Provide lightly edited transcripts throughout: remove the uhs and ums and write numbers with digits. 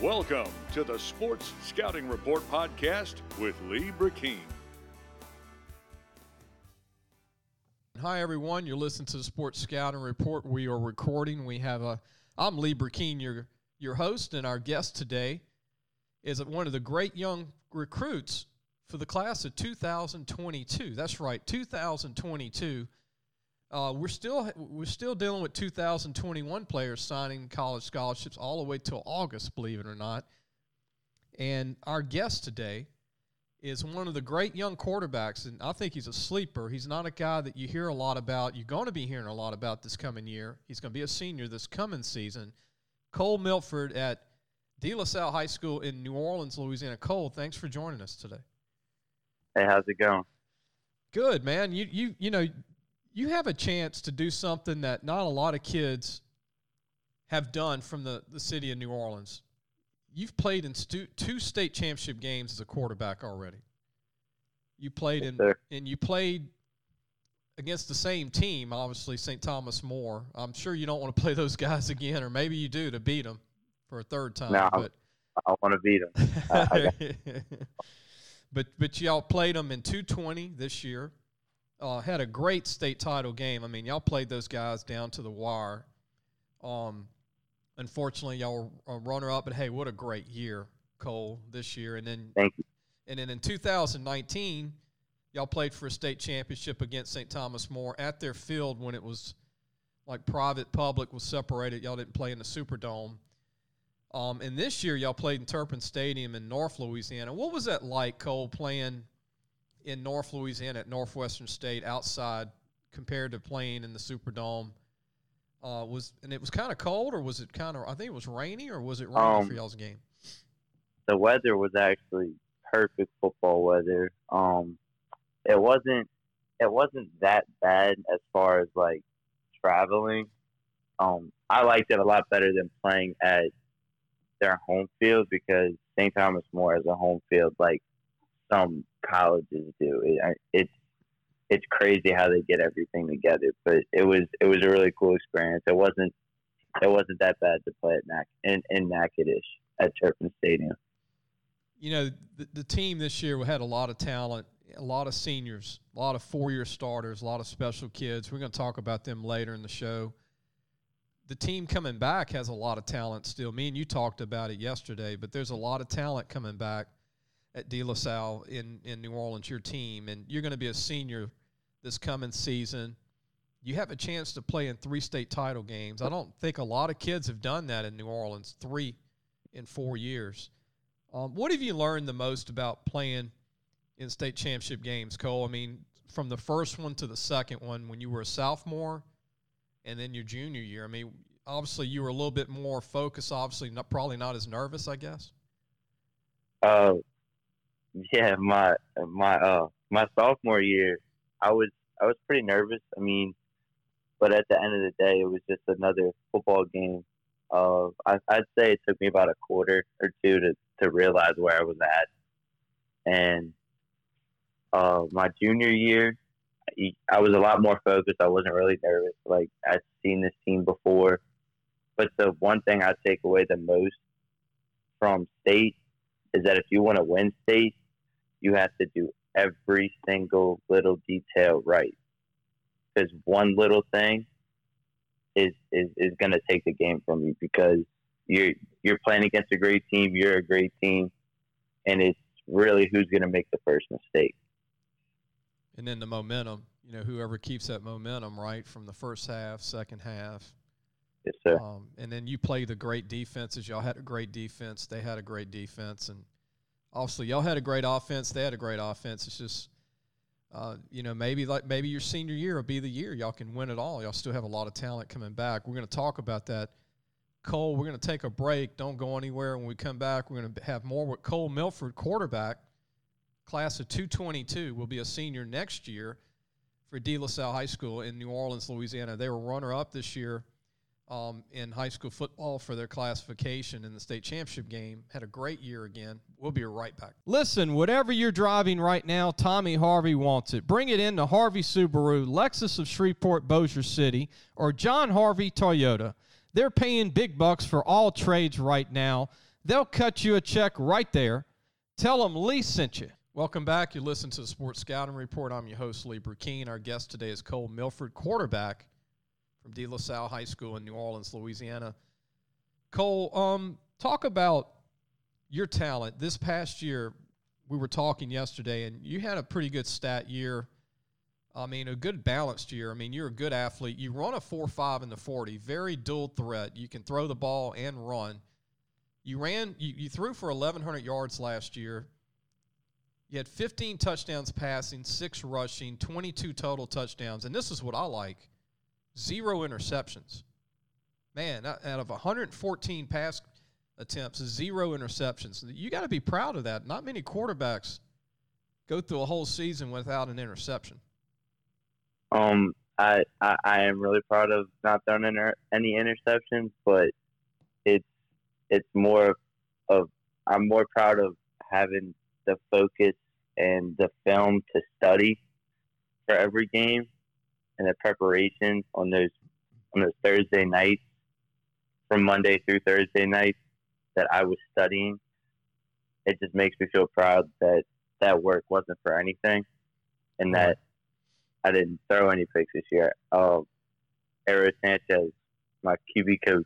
Welcome to the Sports Scouting Report podcast with Lee Burkeen. Hi, everyone. You're listening to the Sports Scouting Report. We are recording. I'm Lee Burkeen, your host, and our guest today is one of the great young recruits for the class of 2022. That's right, 2022. We're still dealing with 2021 players signing college scholarships all the way till August, believe it or not. And our guest today is one of the great young quarterbacks, and I think he's a sleeper. He's not a guy that you hear a lot about. You're going to be hearing a lot about this coming year. He's going to be a senior this coming season. Cole Milford at De La Salle High School in New Orleans, Louisiana. Cole, thanks for joining us today. Hey, how's it going? Good, man. You have a chance to do something that not a lot of kids have done from the city of New Orleans. You've played in two state championship games as a quarterback already. You played and you played against the same team, obviously, St. Thomas More. I'm sure you don't want to play those guys again, or maybe you do to beat them for a third time. No, but I want to beat them. But y'all played them in 220 this year. Had a great state title game. I mean, y'all played those guys down to the wire. Unfortunately, y'all were runner-up, but hey, what a great year, Cole, this year. And then, Thank you. And then in 2019, y'all played for a state championship against St. Thomas More at their field when it was like private, public was separated. Y'all didn't play in the Superdome. And this year, y'all played in Turpin Stadium in North Louisiana. What was that like, Cole, playing in North Louisiana at Northwestern State outside compared to playing in the Superdome? It was kind of cold, or was it kind of? I think it was rainy, or was it rainy for y'all's game? The weather was actually perfect football weather. It wasn't that bad as far as like traveling. I liked it a lot better than playing at their home field because St. Thomas More has a home field like some colleges do. It's crazy how they get everything together, but it was a really cool experience. It wasn't that bad to play at in Natchitoches at Turpin Stadium. You know, the team this year had a lot of talent, a lot of seniors, a lot of four-year starters, a lot of special kids. We're going to talk about them later in the show. The team coming back has a lot of talent still. Me and you talked about it yesterday, but there's a lot of talent coming back at De La Salle in New Orleans, your team, and you're going to be a senior this coming season. You have a chance to play in 3 state title games. I don't think a lot of kids have done that in New Orleans, 3 in 4 years. What have you learned the most about playing in state championship games, Cole? I mean, from the first one to the second one when you were a sophomore and then your junior year. I mean, obviously you were a little bit more focused, obviously probably not as nervous, I guess. Yeah, my sophomore year, I was pretty nervous. I mean, but at the end of the day, it was just another football game. I'd say it took me about a quarter or two to realize where I was at. And my junior year, I was a lot more focused. I wasn't really nervous. Like, I'd seen this team before. But the one thing I take away the most from state is that if you want to win state, you have to do every single little detail right. Because one little thing is going to take the game from you because you're playing against a great team, you're a great team, and it's really who's going to make the first mistake. And then the momentum, whoever keeps that momentum, right, from the first half, second half. Yes, sir. And then you play the great defenses. Y'all had a great defense. They had a great defense. And obviously y'all had a great offense. They had a great offense. It's just, maybe your senior year will be the year y'all can win it all. Y'all still have a lot of talent coming back. We're going to talk about that. Cole, we're going to take a break. Don't go anywhere. When we come back, we're going to have more with Cole Milford, quarterback, class of 222, will be a senior next year for De La Salle High School in New Orleans, Louisiana. They were runner-up this year in high school football for their classification in the state championship game. Had a great year again. We'll be right back. Listen, whatever you're driving right now, Tommy Harvey wants it. Bring it in to Harvey Subaru, Lexus of Shreveport, Bossier City, or John Harvey Toyota. They're paying big bucks for all trades right now. they'll cut you a check right there. Tell them Lee sent you. Welcome back. You listen to the Sports Scouting Report. I'm your host, Lee Burkeen. Our guest today is Cole Milford, quarterback from De La Salle High School in New Orleans, Louisiana. Cole, talk about your talent. This past year, we were talking yesterday, and you had a pretty good stat year. I mean, a good balanced year. I mean, you're a good athlete. You run a 4.5 in the 40, very dual threat. You can throw the ball and run. You threw for 1,100 yards last year. You had 15 touchdowns passing, 6 rushing, 22 total touchdowns. And this is what I like, 0 interceptions. Man, out of 114 pass attempts, 0 interceptions. You got to be proud of that. Not many quarterbacks go through a whole season without an interception. I am really proud of not throwing any interceptions, but it's more of I'm more proud of having the focus and the film to study for every game and the preparation on those Thursday nights, from Monday through Thursday nights, that I was studying. It just makes me feel proud that work wasn't for anything, and that I didn't throw any picks this year. Eero Sanchez, my QB coach,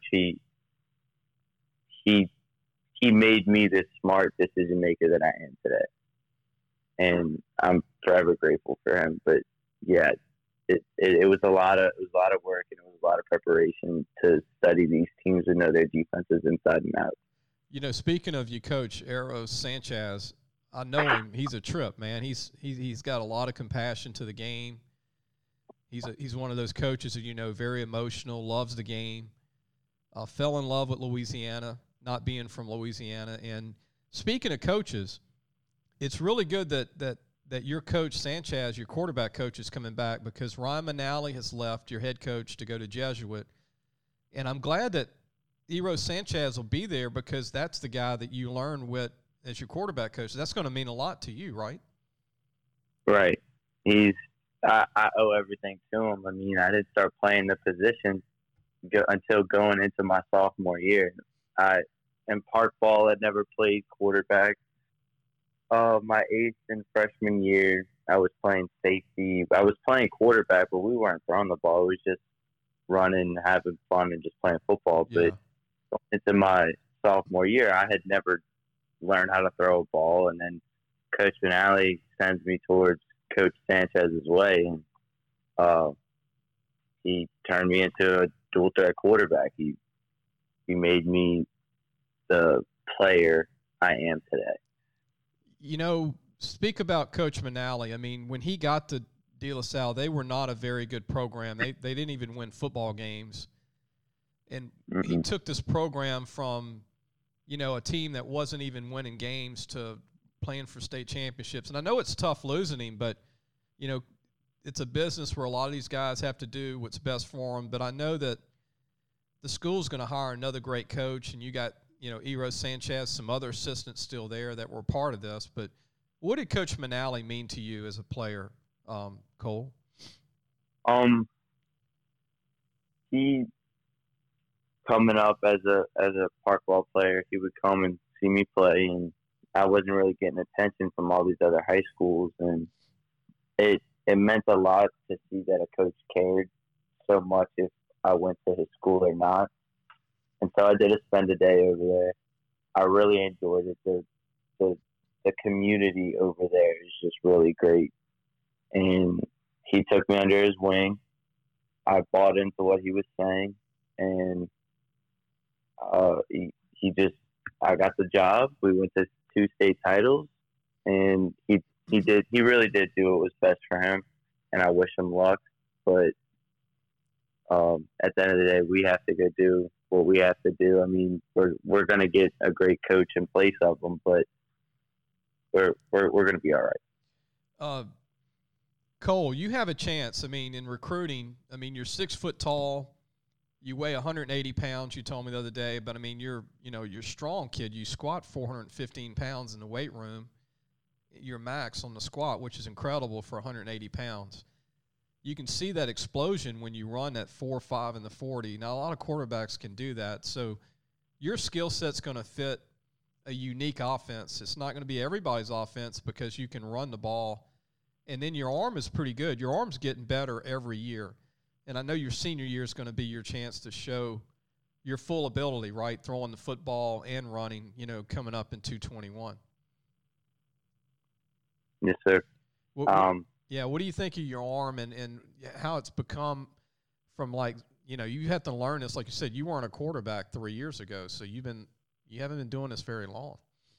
he made me this smart decision maker that I am today, and I'm forever grateful for him. But yeah, it was a lot of work, and it was a lot of preparation to study these teams and know their defenses inside and out. You know, speaking of you, Coach Eero Sanchez, I know him. He's a trip, man. He's got a lot of compassion to the game. He's one of those coaches that, very emotional, loves the game. Fell in love with Louisiana, not being from Louisiana. And speaking of coaches, it's really good that your coach Sanchez, your quarterback coach, is coming back, because Ryan Manali has left, your head coach, to go to Jesuit. And I'm glad that Eero Sanchez will be there, because that's the guy that you learn with as your quarterback coach. That's going to mean a lot to you, right? Right. I owe everything to him. I mean, I didn't start playing the position until going into my sophomore year. In park ball, I'd never played quarterback. My 8th and freshman year, I was playing safety. I was playing quarterback, but we weren't throwing the ball. It was just running, having fun, and just playing football. Yeah. But into my sophomore year, I had never learned how to throw a ball. And then Coach Manali sends me towards Coach Sanchez's way, and he turned me into a dual threat quarterback. He made me the player I am today. Speak about Coach Manali. I mean, when he got to De La Salle, they were not a very good program. They didn't even win football games. And he took this program from, a team that wasn't even winning games to playing for state championships. And I know it's tough losing him, but, it's a business where a lot of these guys have to do what's best for them. But I know that the school's going to hire another great coach, and you got, Eero Sanchez, some other assistants still there that were part of this. But what did Coach Manali mean to you as a player, Cole? He coming up as a park ball player, he would come and see me play, and I wasn't really getting attention from all these other high schools, and it meant a lot to see that a coach cared so much if I went to his school or not. And so I did spend a day over there. I really enjoyed it. The community over there is just really great. And he took me under his wing. I bought into what he was saying, and I got the job. We went to 2 state titles, and he really did do what was best for him, and I wish him luck. But at the end of the day, we have to go do what we have to do. I mean, we're going to get a great coach in place of him, but we're going to be all right. Cole, you have a chance. I mean, in recruiting, you're 6 foot tall. You weigh 180 pounds, you told me the other day, but you're a strong kid. You squat 415 pounds in the weight room, your max on the squat, which is incredible for 180 pounds. You can see that explosion when you run that 4.5 in the 40. Now, a lot of quarterbacks can do that. So your skill set's going to fit a unique offense. It's not going to be everybody's offense because you can run the ball, and then your arm is pretty good. Your arm's getting better every year, and I know your senior year is going to be your chance to show your full ability, right, throwing the football and running, coming up in 221. Yes, sir. What do you think of your arm and how it's become from you have to learn this. Like you said, you weren't a quarterback 3 years ago, so you haven't been doing this very long.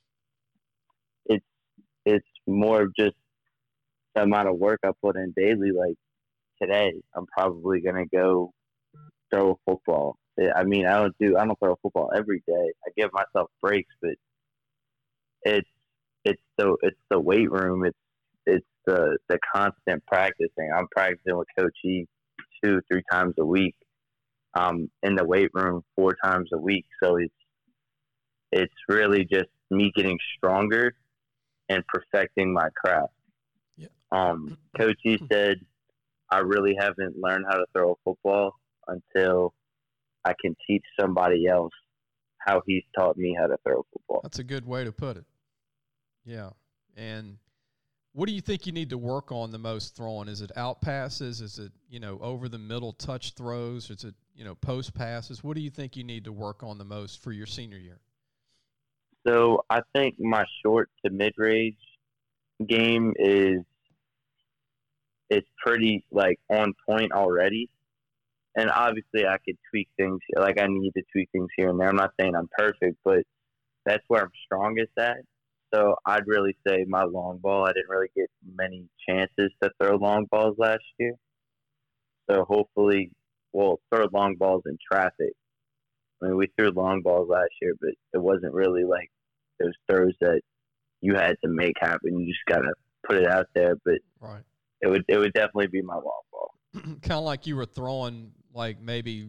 It's more of just the amount of work I put in daily. Like today, I'm probably gonna go throw a football. I mean, I don't throw a football every day. I give myself breaks, but it's the weight room. It's the constant practicing. I'm practicing with Coach E 2-3 times a week. In the weight room 4 times a week. So it's really just me getting stronger and perfecting my craft. Yeah. Coach E said I really haven't learned how to throw a football until I can teach somebody else how he's taught me how to throw a football. That's a good way to put it. Yeah. And what do you think you need to work on the most throwing? Is it out passes? Is it, over the middle touch throws? Is it, post passes? What do you think you need to work on the most for your senior year? So I think my short to mid-range game it's pretty on point already. And obviously I could tweak things. I need to tweak things here and there. I'm not saying I'm perfect, but that's where I'm strongest at. So I'd really say my long ball, I didn't really get many chances to throw long balls last year. So hopefully we'll throw long balls in traffic. I mean, we threw long balls last year, but it wasn't really those throws that you had to make happen. You just got to put it out there. But right. It would definitely be my long ball. Kind of like you were throwing maybe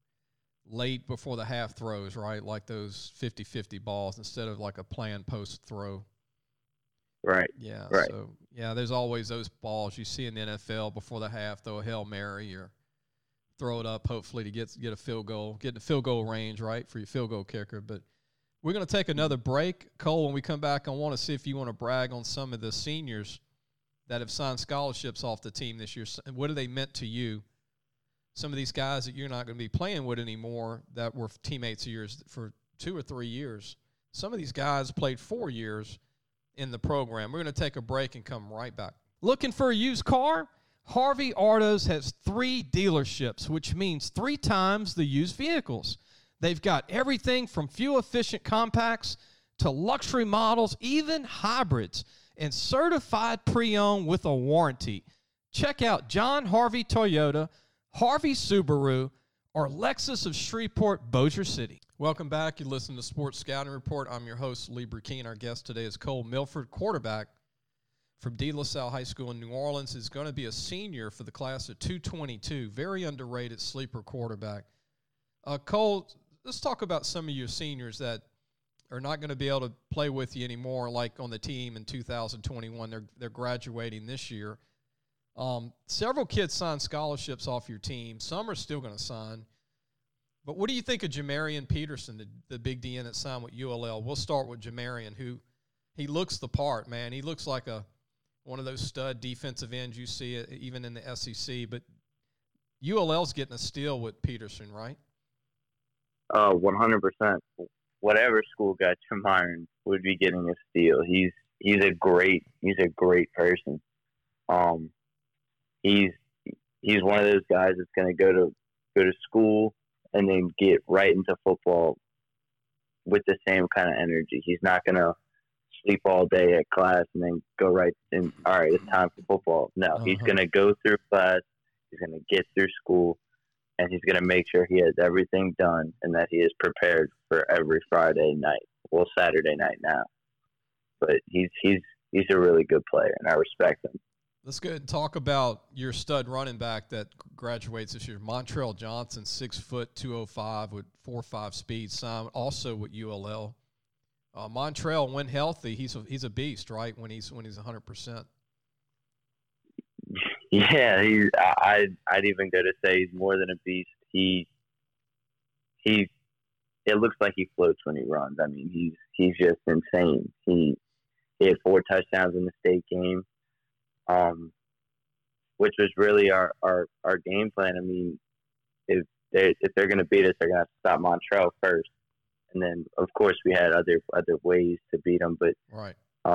late before the half throws, right? Like those 50-50 balls instead of a planned post throw. Right. Yeah. Right. So, there's always those balls you see in the NFL before the half, throw a Hail Mary or throw it up hopefully to get a field goal, get in the field goal range, right, for your field goal kicker. But we're going to take another break. Cole, when we come back, I want to see if you want to brag on some of the seniors that have signed scholarships off the team this year. What have they meant to you? Some of these guys that you're not going to be playing with anymore that were teammates of yours for 2 or 3 years. Some of these guys played 4 years in the program. We're going to take a break and come right back. Looking for a used car? Harvey Autos has 3 dealerships, which means 3 times the used vehicles. They've got everything from fuel-efficient compacts to luxury models, even hybrids, and certified pre-owned with a warranty. Check out John Harvey Toyota, Harvey Subaru, or Lexus of Shreveport, Bossier City. Welcome back. You listen to Sports Scouting Report. I'm your host, Lee Burkeen. Our guest today is Cole Milford, quarterback from De La Salle High School in New Orleans. Is going to be a senior for the class of 222. Very underrated sleeper quarterback. Cole, let's talk about some of your seniors that are not going to be able to play with you anymore, like on the team in 2021. They're graduating this year. Several kids signed scholarships off your team. Some are still going to sign. But what do you think of Jamarian Peterson, the big DN that signed with ULL? We'll start with Jamarian, who he looks the part, man. He looks like one of those stud defensive ends you see even in the SEC. But ULL's getting a steal with Peterson, right? 100%. Whatever school got Jamarian would be getting a steal. He's a great person. He's one of those guys that's going to go to school and then get right into football with the same kind of energy. He's not going to sleep all day at class and then go right in. All right, it's time for football. No, he's going to go through class. He's going to get through school, and he's going to make sure he has everything done and that he is prepared for every Friday night. Well, Saturday night now. But he's a really good player, and I respect him. Let's go ahead and talk about your stud running back that graduates this year, Montrell Johnson, 6 foot, 205 with 4.5 speed, signed also with ULL. Montrell, when healthy, he's a beast, right? When he's 100%. Yeah, I'd even go to say he's more than a beast. It's it looks like he floats when he runs. I mean, he's just insane. He had 4 touchdowns in the state game, which was really our game plan. I mean, if they're going to beat us, they're going to have to stop Montrell first, and then of course we had other ways to beat them. But right,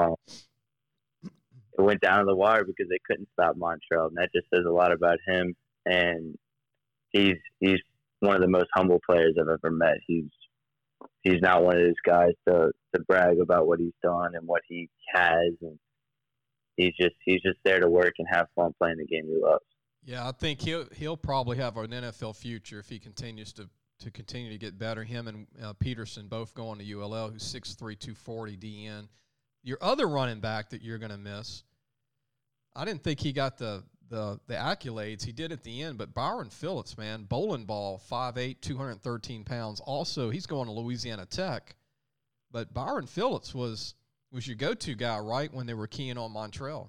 it went down to the wire because they couldn't stop Montrell, and that just says a lot about him. And he's one of the most humble players I've ever met. He's not one of those guys to brag about what he's done and what he has, and he's just there to work and have fun playing the game he loves. Yeah, I think he'll probably have an NFL future if he continues to continue to get better. Him and Peterson both going to ULL, who's 6'3", 240 DN. Your other running back that you're going to miss, I didn't think he got the accolades he did at the end, but Byron Phillips, man, bowling ball, 5'8", 213 pounds. Also, he's going to Louisiana Tech. But Byron Phillips was your go-to guy, right, when they were keying on Montrell?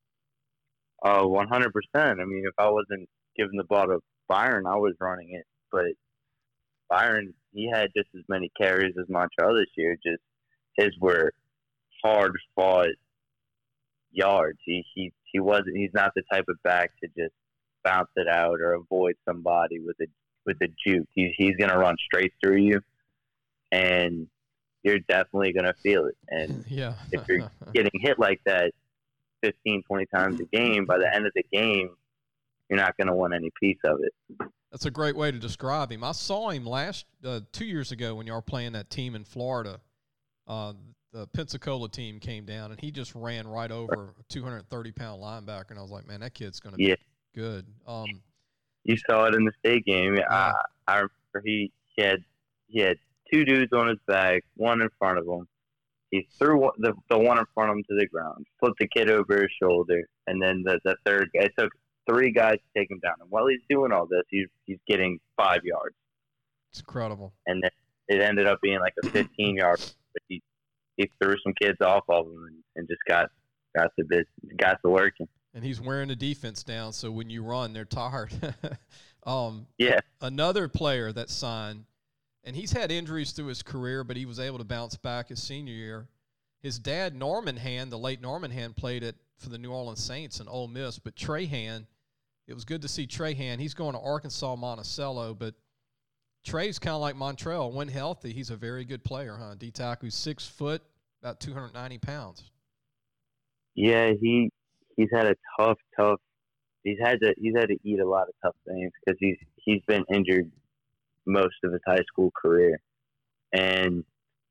100%. I mean, if I wasn't giving the ball to Byron, I was running it. But Byron, he had just as many carries as Montrell this year. Just his were hard-fought yards. He's not the type of back to just bounce it out or avoid somebody with a juke. He's going to run straight through you, and you're definitely going to feel it. And yeah. if you're getting hit like that 15, 20 times a game, by the end of the game, you're not going to want any piece of it. That's a great way to describe him. I saw him 2 years ago when y'all were playing that team in Florida. The Pensacola team came down, and he just ran right over a 230-pound linebacker, and I was like, man, that kid's going to be good. You saw it in the state game. Yeah. I remember he had 2 dudes on his back, one in front of him. He threw the one in front of him to the ground, flipped the kid over his shoulder, and then the third guy, it took 3 guys to take him down. And while he's doing all this, he's getting 5 yards. It's incredible. And then it ended up being like a 15-yard, but he threw some kids off of him and just got to working. And he's wearing the defense down, so when you run, they're tired. Yeah. Another player that signed, and he's had injuries through his career, but he was able to bounce back his senior year. His dad, Norman Hand, the late Norman Hand, played for the New Orleans Saints and Ole Miss, but Trey Hand, it was good to see Trey Hand. He's going to Arkansas Monticello, but Trey's kind of like Montrell. When healthy, he's a very good player, huh? D-tackle, who's 6 foot, about 290 pounds. Yeah, he's had a tough. He's had to eat a lot of tough things because he's been injured most of his high school career, and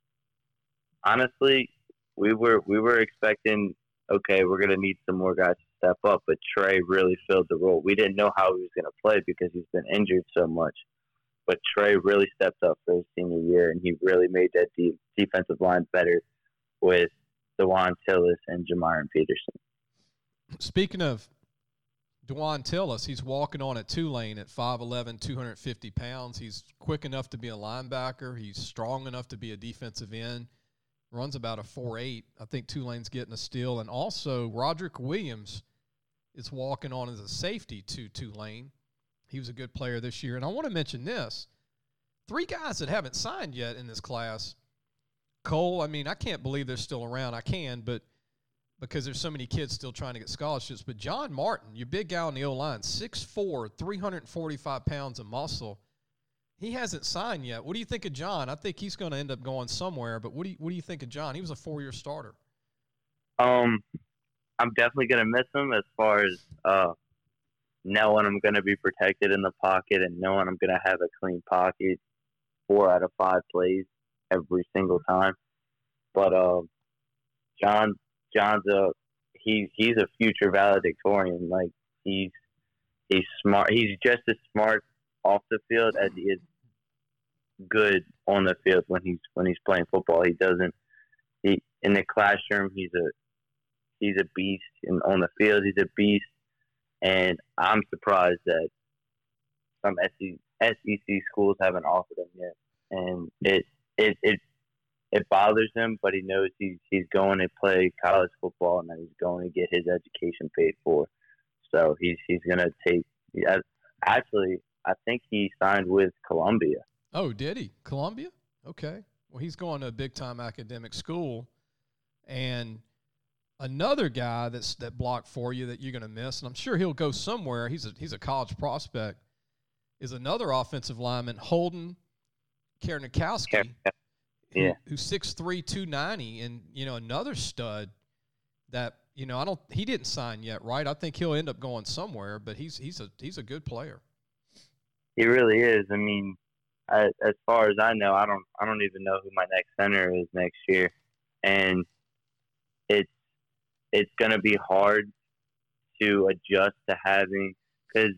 honestly, we were expecting, okay, we're gonna need some more guys to step up, but Trey really filled the role. We didn't know how he was gonna play because he's been injured so much, but Trey really stepped up for his senior year, and he really made that defensive line better with DeJuan Tillis and Jamiron Peterson. Speaking of DeJuan Tillis, he's walking on at Tulane at 5'11", 250 pounds. He's quick enough to be a linebacker. He's strong enough to be a defensive end. Runs about a 4.8. I think Tulane's getting a steal. And also, Roderick Williams is walking on as a safety to Tulane. He was a good player this year. And I want to mention this. 3 guys that haven't signed yet in this class. Cole, I mean, I can't believe they're still around. I can, but because there's so many kids still trying to get scholarships. But John Martin, your big guy on the O-line, 6'4", 345 pounds of muscle. He hasn't signed yet. What do you think of John? I think he's going to end up going somewhere, but what do you think of John? He was a 4-year starter. I'm definitely going to miss him as far as knowing I'm going to be protected in the pocket and knowing I'm going to have a clean pocket 4 out of 5 plays every single time. But John's he's a future valedictorian. Like he's smart. He's just as smart off the field as he is good on the field when he's playing football. He in the classroom he's a beast, and on the field he's a beast. And I'm surprised that some SEC schools haven't offered him yet. And it bothers him, but he knows he's going to play college football and that he's going to get his education paid for. So he's going to take. Actually, I think he signed with Columbia. Oh, did he? Columbia? Okay. Well, he's going to a big-time academic school. And another guy that blocked for you that you're going to miss, and I'm sure he'll go somewhere, he's a college prospect, is another offensive lineman, Holden Kiernikowski, who's 6'3", 290, and, another stud that, he didn't sign yet, right? I think he'll end up going somewhere, but he's a good player. He really is. I mean, as far as I know, I don't even know who my next center is next year, and it's going to be hard to adjust to having, because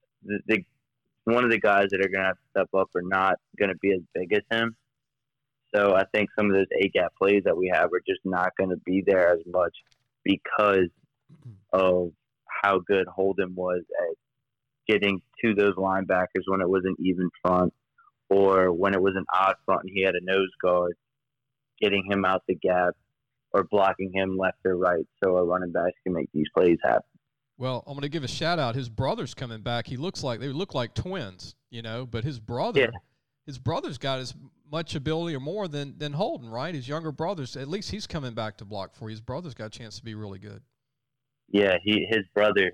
one of the guys that are going to have to step up are not going to be as big as him. So I think some of those A-gap plays that we have are just not going to be there as much because of how good Holden was at getting to those linebackers when it was an even front, or when it was an odd front and he had a nose guard, getting him out the gap or blocking him left or right so our running backs can make these plays happen. Well, I'm going to give a shout-out. His brother's coming back. They look like twins, but his brother's got as much ability or more than Holden, right? His younger brother's, at least he's coming back to block for you. His brother's got a chance to be really good. Yeah, his brother's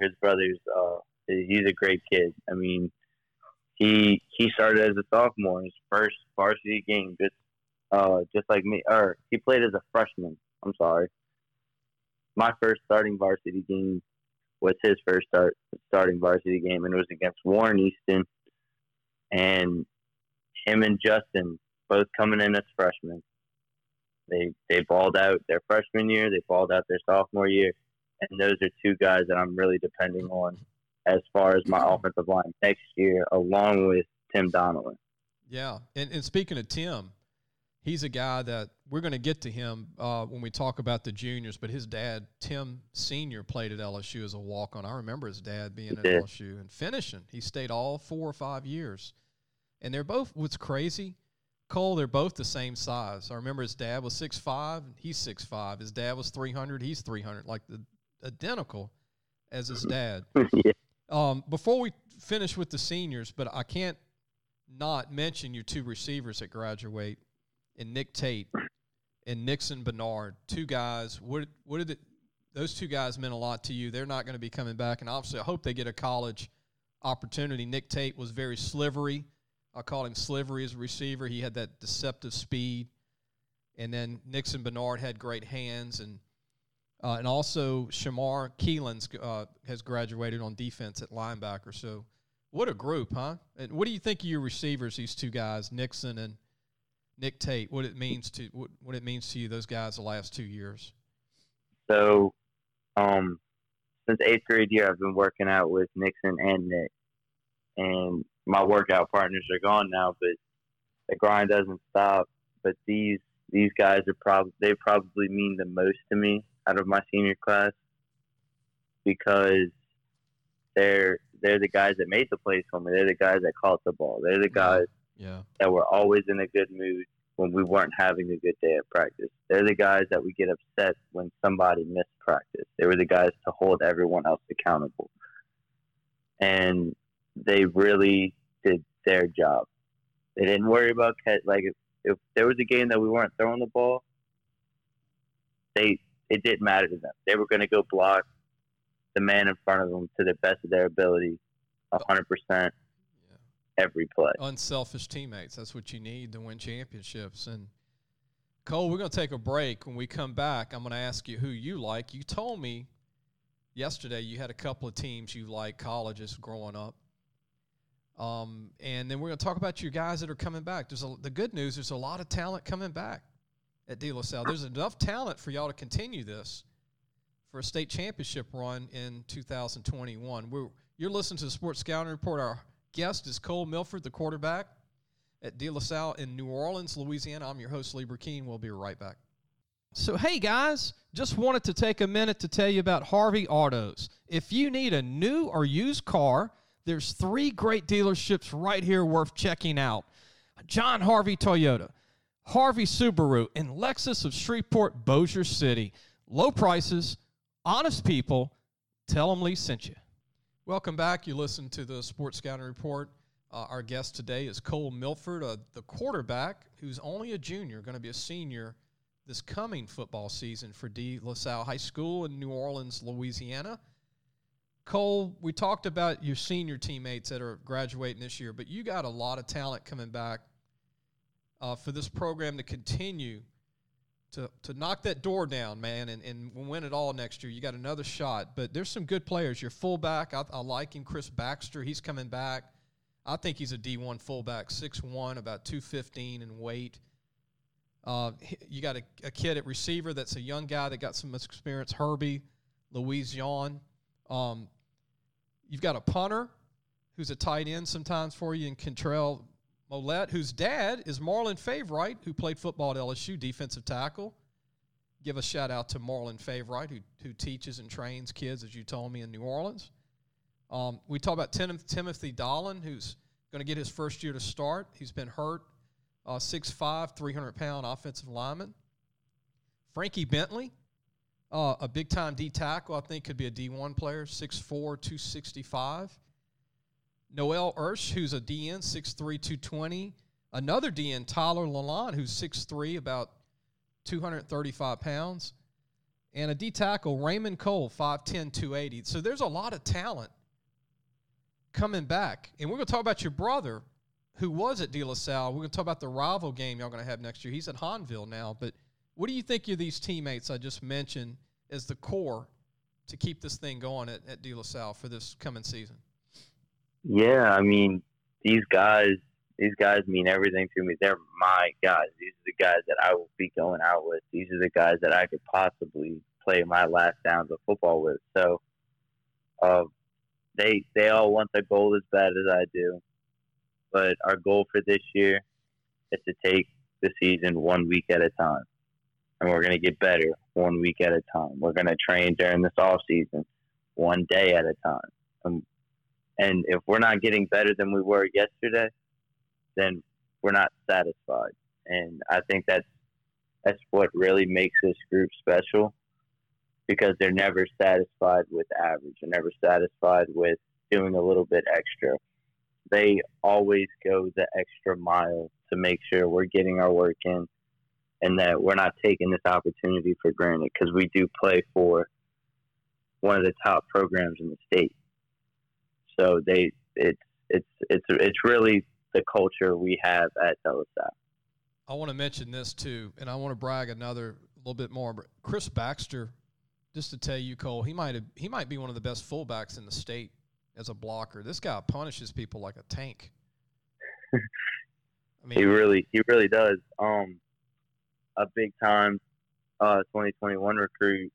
he's a great kid. I mean, he started as a sophomore, his first varsity game, just like me. Or he played as a freshman. I'm sorry. My first starting varsity game was his first starting varsity game, and it was against Warren Easton. And him and Justin both coming in as freshmen. They balled out their freshman year. They balled out their sophomore year. And those are two guys that I'm really depending on as far as my offensive line next year, along with Tim Donnelly. Yeah, and speaking of Tim, he's a guy that we're going to get to him when we talk about the juniors, but his dad, Tim Sr., played at LSU as a walk-on. I remember his dad being at LSU and finishing. He stayed all 4 or 5 years. And they're both, what's crazy, Cole, they're both the same size. I remember his dad was 6'5", he's 6'5". His dad was 300, he's 300, like identical as his dad. Yeah. Before we finish with the seniors, but I can't not mention your two receivers that graduate, and Nick Tate and Nixon Bernard, two guys. Those two guys meant a lot to you. They're not going to be coming back, and obviously I hope they get a college opportunity. Nick Tate was very slivery. I called him slivery as a receiver. He had that deceptive speed. And then Nixon Bernard had great hands. And also Shamar Keelan's has graduated on defense at linebacker. So what a group, huh? And what do you think of your receivers, these two guys, Nixon and Nick Tate, what it means to you, those guys, the last 2 years? So since 8th grade year, I've been working out with Nixon and Nick. And my workout partners are gone now, but the grind doesn't stop. But these guys they probably mean the most to me out of my senior class, because they're the guys that made the plays for me. They're the guys that caught the ball. They're the guys that were always in a good mood when we weren't having a good day at practice. They're the guys that would get upset when somebody missed practice. They were the guys to hold everyone else accountable. And they really did their job. They didn't worry about if there was a game that we weren't throwing the ball, it didn't matter to them. They were going to go block the man in front of them to the best of their ability, 100% every play. Unselfish teammates. That's what you need to win championships. And Cole, we're going to take a break. When we come back, I'm going to ask you who you like. You told me yesterday you had a couple of teams you like, colleges growing up. And then we're going to talk about your guys that are coming back. The good news, there's a lot of talent coming back at De La Salle. There's enough talent for y'all to continue this for a state championship run in 2021. You're listening to the Sports Scouting Report. Our guest is Cole Milford, the quarterback at De La Salle in New Orleans, Louisiana. I'm your host, Lee Burkeen. We'll be right back. So, hey, guys, just wanted to take a minute to tell you about Harvey Autos. If you need a new or used car, there's 3 great dealerships right here worth checking out. John Harvey Toyota, Harvey Subaru, and Lexus of Shreveport, Bossier City. Low prices, honest people. Tell them Lee sent you. Welcome back. You listen to the Sports Scouting Report. Our guest today is Cole Milford, the quarterback who's only a junior, going to be a senior this coming football season for De La Salle High School in New Orleans, Louisiana. Cole, we talked about your senior teammates that are graduating this year, but you got a lot of talent coming back for this program to continue to knock that door down, man, and win it all next year. You got another shot, but there's some good players. Your fullback, I like him, Chris Baxter. He's coming back. I think he's a D1 fullback, 6'1", about 215 in weight. You got a kid at receiver that's a young guy that got some experience, Herbie Louisian. You've got a punter who's a tight end sometimes for you in Kentrell Mollett, whose dad is Marlon Favorite, who played football at LSU, defensive tackle. Give a shout-out to Marlon Favorite, who teaches and trains kids, as you told me, in New Orleans. We talk about Timothy Dolan, who's going to get his first year to start. He's been hurt, 6'5", 300-pound offensive lineman. Frankie Bentley, a big-time D tackle, I think could be a D1 player, 6'4", 265. Noel Ursh, who's a DN, 6'3", 220. Another DN, Tyler Lalonde, who's 6'3", about 235 pounds. And a D tackle, Raymond Cole, 5'10", 280. So there's a lot of talent coming back. And we're going to talk about your brother, who was at De La Salle. We're going to talk about the rival game y'all going to have next year. He's at Hahnville now. But what do you think of these teammates I just mentioned as the core to keep this thing going at De La Salle for this coming season? Yeah, I mean, these guys mean everything to me. They're my guys. These are the guys that I will be going out with. These are the guys that I could possibly play my last downs of football with. So they all want the goal as bad as I do. But our goal for this year is to take the season 1 week at a time. And we're going to get better 1 week at a time. We're going to train during this off season 1 day at a time. And if we're not getting better than we were yesterday, then we're not satisfied. And I think that's what really makes this group special, because they're never satisfied with average. They're never satisfied with doing a little bit extra. They always go the extra mile to make sure we're getting our work in and that we're not taking this opportunity for granted, because we do play for one of the top programs in the state. So it's really the culture we have at De La Salle. I want to mention this too, and I want to brag another little bit more. But Chris Baxter, just to tell you, Cole, he might be one of the best fullbacks in the state as a blocker. This guy punishes people like a tank. I mean, he really does. A big time 2021 recruit,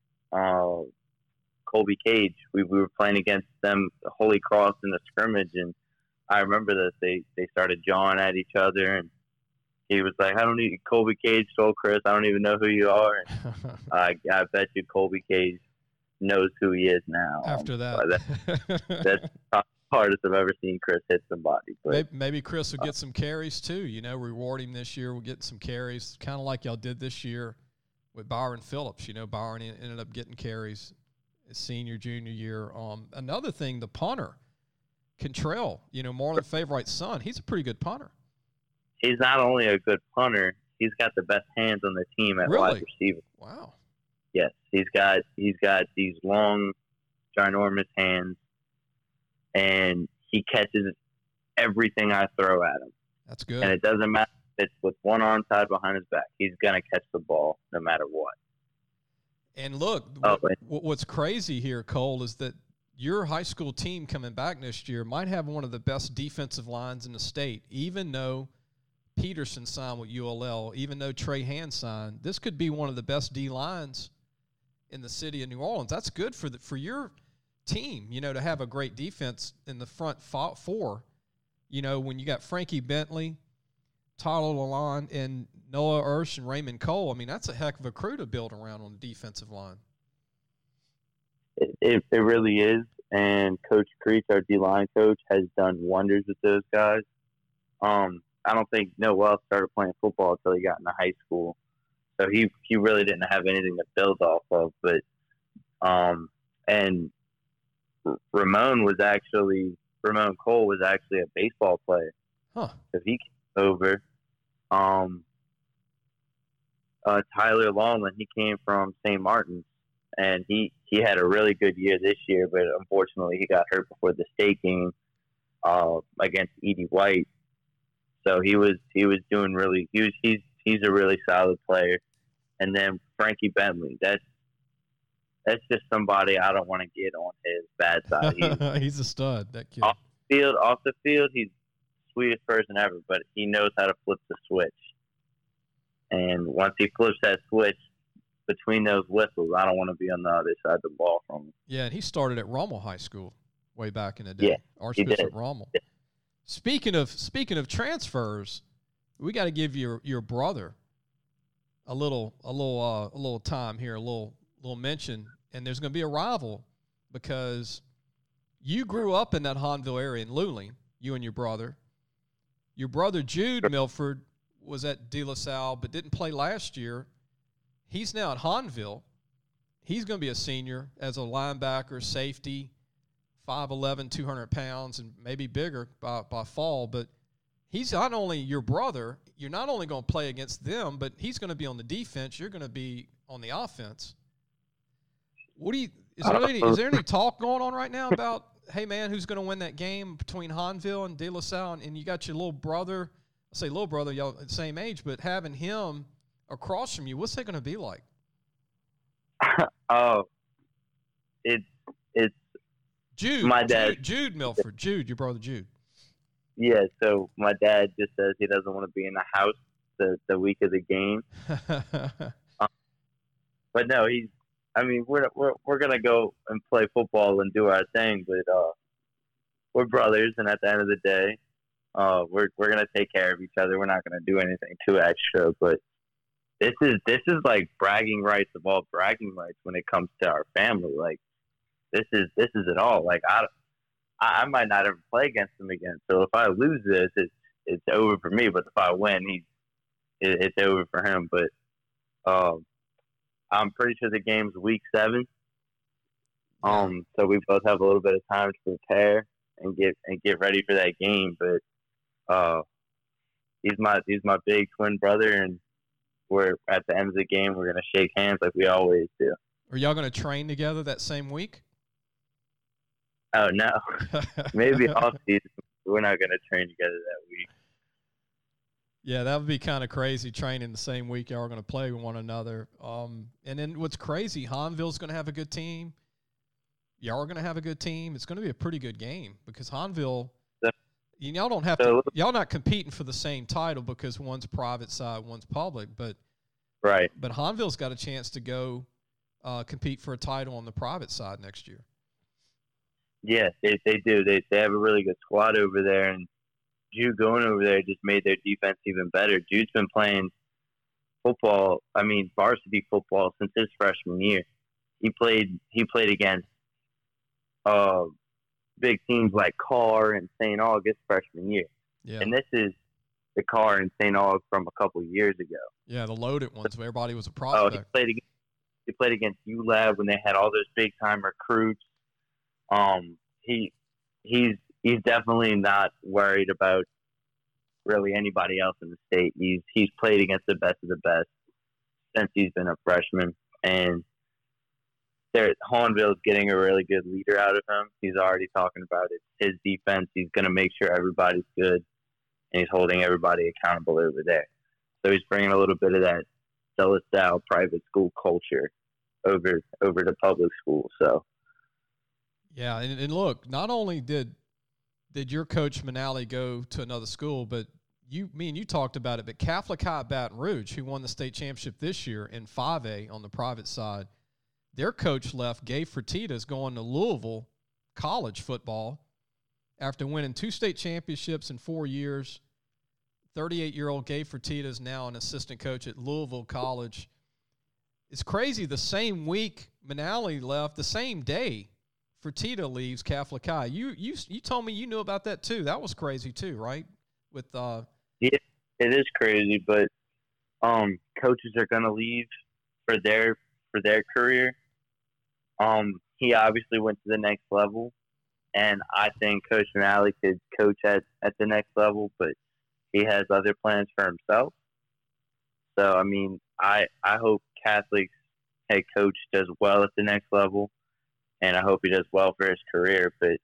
Colby Cage. We were playing against them, Holy Cross, in the scrimmage, and I remember that they started jawing at each other, and he was like, Colby Cage told Chris, I don't even know who you are. And I bet you Colby Cage knows who he is now. After that. That's the hardest I've ever seen Chris hit somebody. But maybe Chris will get some carries too, reward him this year. We'll get some carries, kind of like y'all did this year with Byron Phillips. Byron ended up getting carries his senior, junior year. Another thing, the punter, Kentrell, Marlon Favorite's son, he's a pretty good punter. He's not only a good punter, he's got the best hands on the team at wide receiver. Wow. Yes, he's got these long, ginormous hands, and he catches everything I throw at him. That's good. And it doesn't matter if it's with one arm tied behind his back. He's going to catch the ball no matter what. And look, what's crazy here, Cole, is that your high school team coming back next year might have one of the best defensive lines in the state, even though Peterson signed with ULL, even though Trey Hand signed. This could be one of the best D lines in the city of New Orleans. That's good for your team, to have a great defense in the front four. When you got Frankie Bentley, Tyler Lalonde, and Noah Ursh and Raymond Cole, that's a heck of a crew to build around on the defensive line. It really is, and Coach Creech, our D-line coach, has done wonders with those guys. I don't think Noel started playing football until he got into high school, so he really didn't have anything to build off of. But and Ramon was Ramon Cole was actually a baseball player. Huh. So he came over. Tyler Longland, he came from St. Martin's, and he had a really good year this year, but unfortunately he got hurt before the state game against Edie White. So he was doing really. He's a really solid player. And then Frankie Bentley, that's just somebody I don't want to get on his bad side. He's a stud, that kid. Off the field, he's the sweetest person ever, but he knows how to flip the switch. And once he flips that switch between those whistles, I don't want to be on the other side of the ball from him. Yeah, and he started at Rommel High School way back in the day. Yeah, Archbishop Rommel. Yeah. Speaking of transfers, we got to give your brother a little time here, a little mention, and there's going to be a rival because you grew up in that Hahnville area in Luling, you and your brother. Your brother Jude Milford was at De La Salle but didn't play last year. He's now at Hahnville. He's going to be a senior as a linebacker, safety, 5'11", 200 pounds, and maybe bigger by fall. But he's not only your brother, you're not only going to play against them, but he's going to be on the defense. You're going to be on the offense. Is there any talk going on right now about, hey, man, who's going to win that game between Hahnville and De La Salle? And you got your little brother, I say little brother, y'all the same age, but having him across from you, what's that going to be like? It's Jude. My dad. Jude Milford. Jude, your brother Jude. Yeah, so my dad just says he doesn't want to be in the house the week of the game. But no, we're gonna go and play football and do our thing, but we're brothers, and at the end of the day, we're gonna take care of each other. We're not gonna do anything too extra, but this is like bragging rights of all bragging rights when it comes to our family. Like this is it all. Like I might not ever play against him again. So if I lose this, it's over for me. But if I win, it's over for him. But I'm pretty sure the game's week 7. So we both have a little bit of time to prepare and get ready for that game. But he's my big twin brother, and we're at the end of the game. We're gonna shake hands like we always do. Are y'all gonna train together that same week? Oh no, maybe off season. We're not gonna train together that week. Yeah, that would be kind of crazy training the same week y'all are going to play with one another. And then what's crazy, Hahnville's going to have a good team. Y'all are going to have a good team. It's going to be a pretty good game because Hahnville, y'all not competing for the same title because one's private side, one's public, but right. But Hahnville's got a chance to go compete for a title on the private side next year. Yeah, they do. They have a really good squad over there, and Jude going over there just made their defense even better. Jude's been playing football, varsity football since his freshman year. He played against big teams like Carr and St. August freshman year. Yeah. And this is the Carr and St. August from a couple of years ago. Yeah, the loaded ones where everybody was a prospect. He played against ULab when they had all those big time recruits. He's definitely not worried about really anybody else in the state. He's played against the best of the best since he's been a freshman, and Hahnville's getting a really good leader out of him. He's already talking about it. His defense, he's going to make sure everybody's good, and he's holding everybody accountable over there. So he's bringing a little bit of that De La Salle private school culture over to public school. So yeah, and look, not only did your coach Manali go to another school, but me and you talked about it, but Catholic High Baton Rouge, who won the state championship this year in 5A on the private side, their coach left. Gabe Fertitta's going to Louisville college football after winning 2 state championships in 4 years. 38-year-old Gabe Fertitta is now an assistant coach at Louisville College. It's crazy. The same week Manali left, the same day Fertitta leaves Catholic High. You told me you knew about that too. That was crazy too, right? With yeah, it is crazy, but coaches are gonna leave for their career. He obviously went to the next level, and I think Coach Manali could coach at the next level, but he has other plans for himself. So, I mean, I hope Catholic's head coach does well at the next level, and I hope he does well for his career. But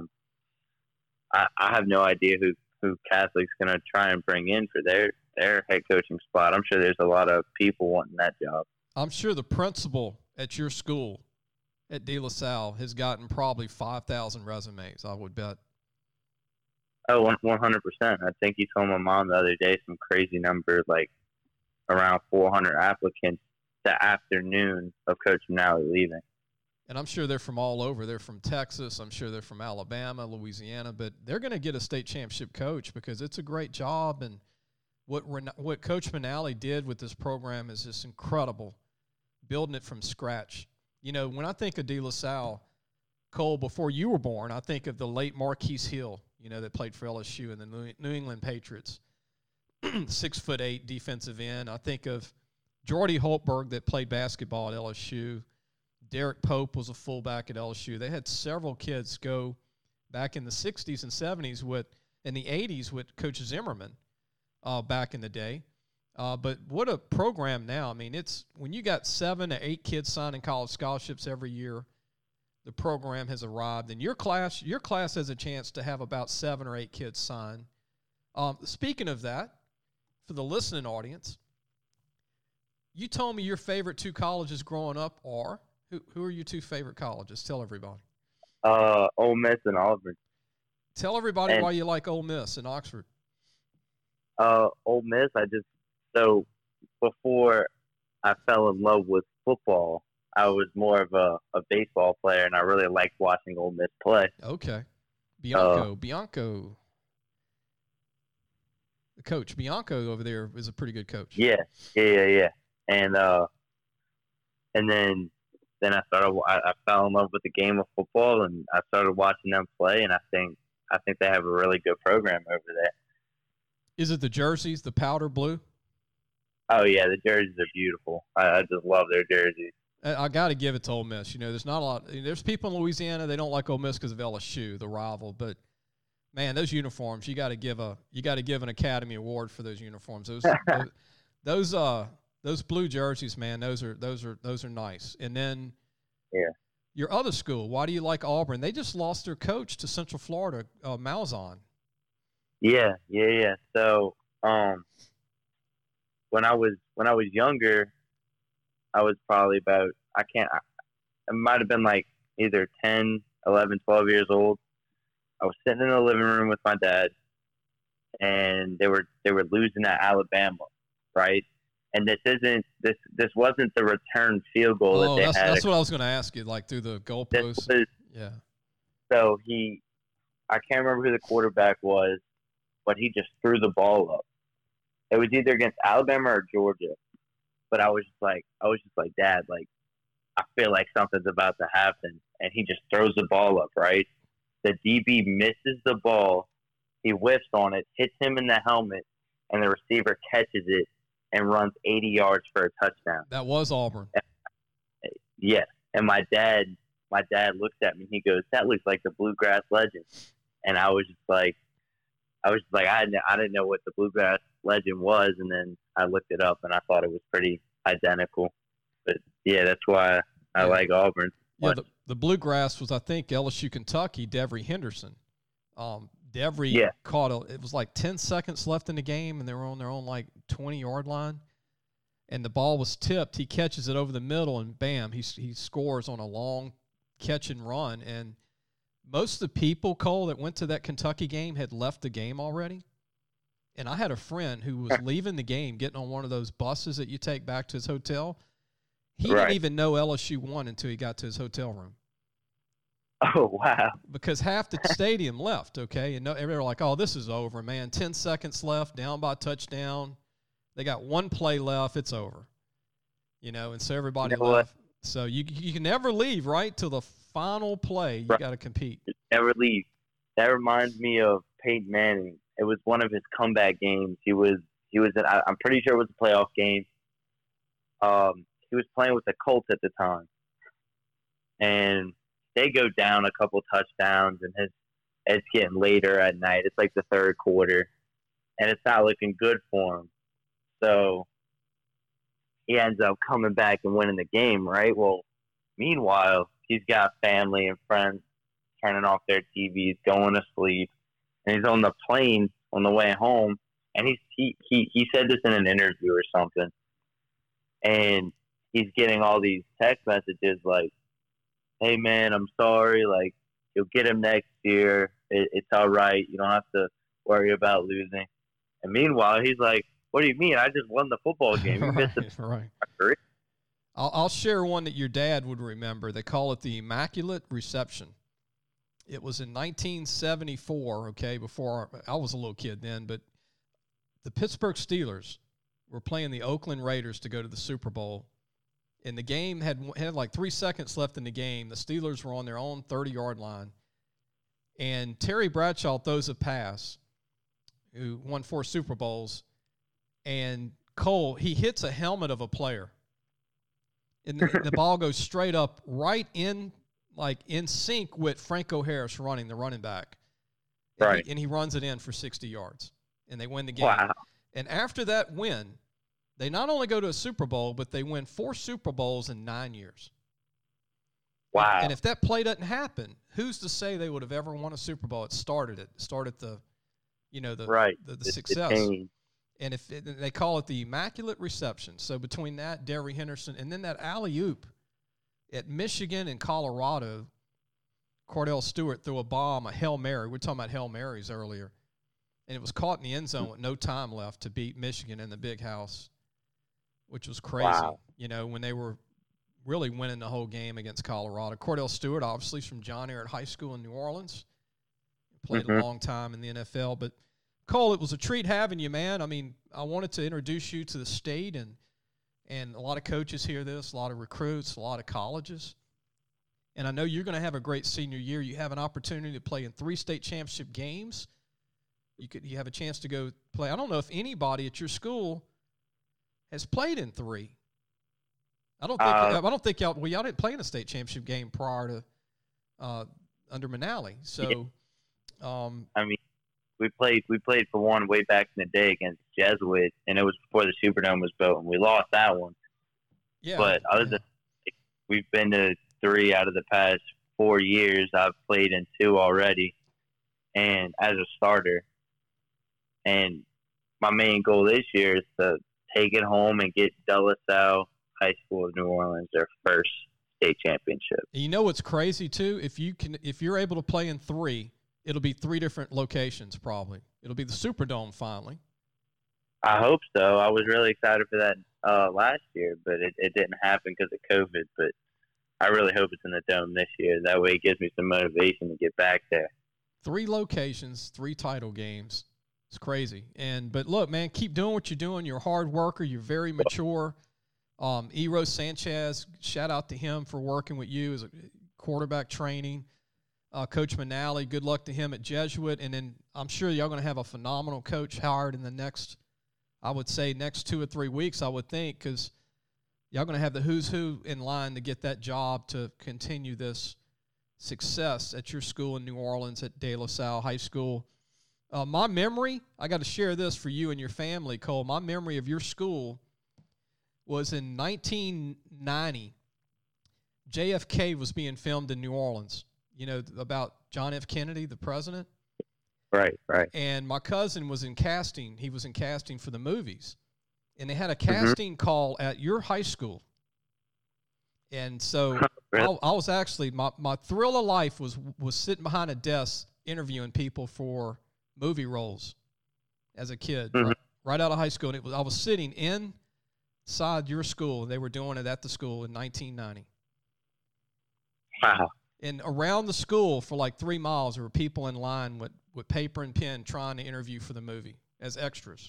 I have no idea who Catholic's going to try and bring in for their head coaching spot. I'm sure there's a lot of people wanting that job. I'm sure the principal at your school at De La Salle has gotten probably 5,000 resumes, I would bet. Oh, 100%. I think he told my mom the other day some crazy number, like around 400 applicants the afternoon of Coach Manali leaving. And I'm sure they're from all over. They're from Texas. I'm sure they're from Alabama, Louisiana. But they're going to get a state championship coach because it's a great job. And what Coach Manali did with this program is just incredible, building it from scratch. You know, when I think of De La Salle, Cole, before you were born, I think of the late Marquise Hill, you know, that played for LSU and the New England Patriots, 6'8" defensive end. I think of Jordy Holtberg that played basketball at LSU. Derek Pope was a fullback at LSU. They had several kids go back in the 60s and 70s in the 80s with Coach Zimmerman back in the day. But what a program now. I mean, it's when you got 7 to 8 kids signing college scholarships every year, the program has arrived. And your class has a chance to have about 7 or 8 kids sign. Speaking of that, for the listening audience, you told me your favorite 2 colleges growing up are – who are your 2 favorite colleges? Tell everybody. Ole Miss and Auburn. Tell everybody why you like Ole Miss and Oxford. Ole Miss, so before I fell in love with football, I was more of a baseball player, and I really liked watching Ole Miss play. Okay. Bianco. The coach. Bianco over there is a pretty good coach. Yeah. And then I fell in love with the game of football, and I started watching them play, and I think they have a really good program over there. Is it the jerseys, the powder blue? Oh yeah, the jerseys are beautiful. I just love their jerseys. I got to give it to Ole Miss. You know, there's not a lot. There's people in Louisiana, they don't like Ole Miss because of LSU, the rival. But man, those uniforms, you got to give an Academy Award for those uniforms. Those blue jerseys, man, those are nice. And then your other school, why do you like Auburn? They just lost their coach to Central Florida, Malzahn. Yeah. So when I was younger, I was probably about it might have been like either 10, 11, 12 years old. I was sitting in the living room with my dad, and they were losing at Alabama, right? And this wasn't the return field goal that they had. That's what I was going to ask you, like through the goalposts. Yeah. So I can't remember who the quarterback was, but he just threw the ball up. It was either against Alabama or Georgia. But I was just like, Dad, like, I feel like something's about to happen. And he just throws the ball up, right? The DB misses the ball. He whiffs on it, hits him in the helmet, and the receiver catches it and runs 80 yards for a touchdown. That was Auburn. Yes. And my dad looks at me. He goes, "That looks like the Bluegrass Legend." And I was just like, I didn't know what the Bluegrass Legend was, and then I looked it up, and I thought it was pretty identical. But yeah, that's why I like Auburn. Yeah, the Bluegrass was, I think, LSU Kentucky, Devery Henderson. Devery caught it was like 10 seconds left in the game, and they were on their own like 20-yard line, and the ball was tipped. He catches it over the middle, and bam, he scores on a long catch and run. And most of the people, Cole, that went to that Kentucky game had left the game already. And I had a friend who was leaving the game, getting on one of those buses that you take back to his hotel. He didn't even know LSU won until he got to his hotel room. Oh, wow. Because half the stadium left, okay? And everybody were like, oh, this is over, man. 10 seconds left, down by a touchdown. They got one play left. It's over. You know, and so everybody left. So you can never leave, right, till the final play. You got to compete. Never leave. That reminds me of Peyton Manning. It was one of his comeback games. He was I'm pretty sure it was a playoff game. He was playing with the Colts at the time. And they go down a couple touchdowns, and it's getting later at night. It's like the third quarter, and it's not looking good for him. So he ends up coming back and winning the game, right? Well, meanwhile, he's got family and friends turning off their TVs, going to sleep, and he's on the plane on the way home. And he said this in an interview or something, and he's getting all these text messages like, "Hey man, I'm sorry. Like, you'll get him next year. It's all right. You don't have to worry about losing." And meanwhile, he's like, "What do you mean? I just won the football game. You missed it." Right. I'll share one that your dad would remember. They call it the Immaculate Reception. It was in 1974, okay, before I was a little kid then, but the Pittsburgh Steelers were playing the Oakland Raiders to go to the Super Bowl, and the game had like 3 seconds left in the game. The Steelers were on their own 30-yard line, and Terry Bradshaw throws a pass, who won 4 Super Bowls, and Cole, he hits a helmet of a player, and the ball goes straight up right in sync with Franco Harris running, the running back. Right. And he runs it in for 60 yards, and they win the game. Wow. And after that win, they not only go to a Super Bowl, but they win 4 Super Bowls in 9 years. Wow. And if that play doesn't happen, who's to say they would have ever won a Super Bowl? It started the success. And they call it the Immaculate Reception. So between that, Derry Henderson, and then that alley-oop at Michigan and Colorado, Cordell Stewart threw a bomb, a Hail Mary. We were talking about Hail Marys earlier. And it was caught in the end zone with no time left to beat Michigan in the Big House, which was crazy, wow. When they were really winning the whole game against Colorado. Cordell Stewart, obviously, from John Ehret High School in New Orleans. Played a long time in the NFL. But, Cole, it was a treat having you, man. I mean, I wanted to introduce you to the state, and a lot of coaches hear this, a lot of recruits, a lot of colleges. And I know you're going to have a great senior year. You have an opportunity to play in 3 state championship games. You have a chance to go play. I don't know if anybody at your school has played in 3. I don't think y'all didn't play in a state championship game prior to under Manali. So, I mean, we played for one way back in the day against Jesuit, and it was before the Superdome was built, and we lost that one. Yeah. But other than we've been to 3 out of the past 4 years. I've played in 2 already, and as a starter. And my main goal this year is to take it home and get De La Salle High School of New Orleans their first state championship. You know what's crazy too? If you're able to play in 3, it'll be 3 different locations probably. It'll be the Superdome finally. I hope so. I was really excited for that last year, but it didn't happen because of COVID. But I really hope it's in the Dome this year. That way it gives me some motivation to get back there. 3 locations, 3 title games. It's crazy. But look, man, keep doing what you're doing. You're a hard worker. You're very mature. Eros Sanchez, shout out to him for working with you as a quarterback training. Coach Manali, good luck to him at Jesuit. And then I'm sure y'all going to have a phenomenal coach hired in the next 2 or 3 weeks, I would think, because y'all going to have the who's who in line to get that job to continue this success at your school in New Orleans at De La Salle High School. My memory, I got to share this for you and your family, Cole. My memory of your school was in 1990. JFK was being filmed in New Orleans, about John F. Kennedy, the president. Right. And my cousin was in casting. He was in casting for the movies. And they had a casting call at your high school. And so really? I was actually, my thrill of life was sitting behind a desk interviewing people for movie roles as a kid, right out of high school. And I was sitting inside your school. They were doing it at the school in 1990. Wow. And around the school for like 3 miles, there were people in line with paper and pen trying to interview for the movie as extras.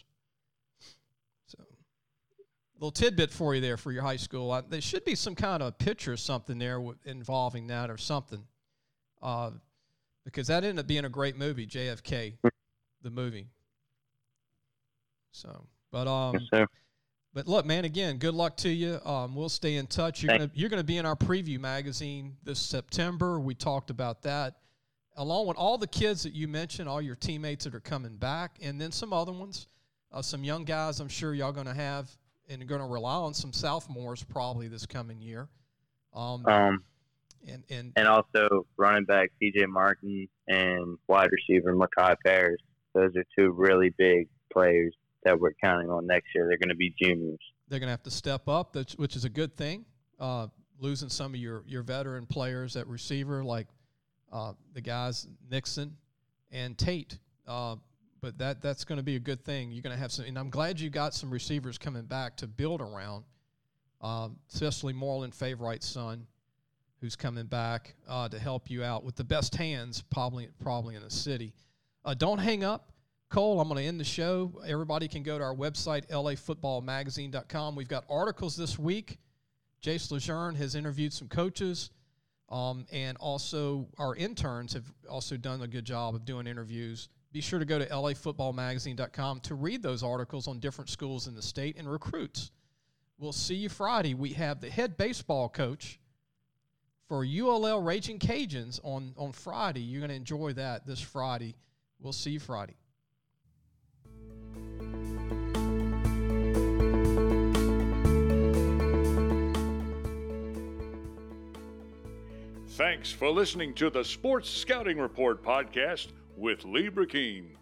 So, a little tidbit for you there for your high school. There should be some kind of picture or something there involving that or something. Because that ended up being a great movie, JFK, the movie. So, but But look, man, again, good luck to you. We'll stay in touch. You're gonna be in our preview magazine this September. We talked about that, along with all the kids that you mentioned, all your teammates that are coming back, and then some other ones, some young guys. I'm sure y'all gonna have, and you're gonna rely on some sophomores probably this coming year. And also running back TJ Martin and wide receiver Makai Paris. Those are two really big players that we're counting on next year. They're going to be juniors. They're going to have to step up, which is a good thing. Losing some of your veteran players at receiver, like the guys Nixon and Tate. But that's going to be a good thing. You're going to have some, and I'm glad you got some receivers coming back to build around, especially Marlon Favorite's son, who's coming back to help you out with the best hands probably in the city. Don't hang up. Cole, I'm going to end the show. Everybody can go to our website, lafootballmagazine.com. We've got articles this week. Jace Lejeune has interviewed some coaches, and also our interns have also done a good job of doing interviews. Be sure to go to lafootballmagazine.com to read those articles on different schools in the state and recruits. We'll see you Friday. We have the head baseball coach for ULL Raging Cajuns on Friday. You're going to enjoy that this Friday. We'll see you Friday. Thanks for listening to the Sports Scouting Report podcast with Lee Brackeen.